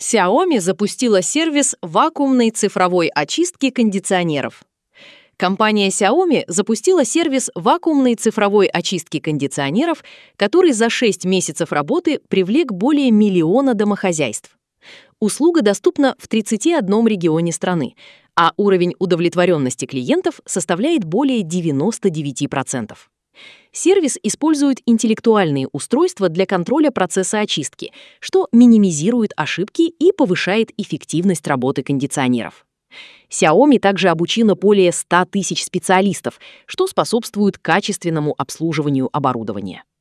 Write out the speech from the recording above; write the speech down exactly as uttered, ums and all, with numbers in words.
Xiaomi запустила сервис вакуумной цифровой очистки кондиционеров. Компания Xiaomi запустила сервис вакуумной цифровой очистки кондиционеров, который за шесть месяцев работы привлек более миллиона домохозяйств. Услуга доступна в тридцати одном регионе страны, а уровень удовлетворенности клиентов составляет более девяноста девяти процентов. Сервис использует интеллектуальные устройства для контроля процесса очистки, что минимизирует ошибки и повышает эффективность работы кондиционеров. Xiaomi также обучила более ста тысяч специалистов, что способствует качественному обслуживанию оборудования.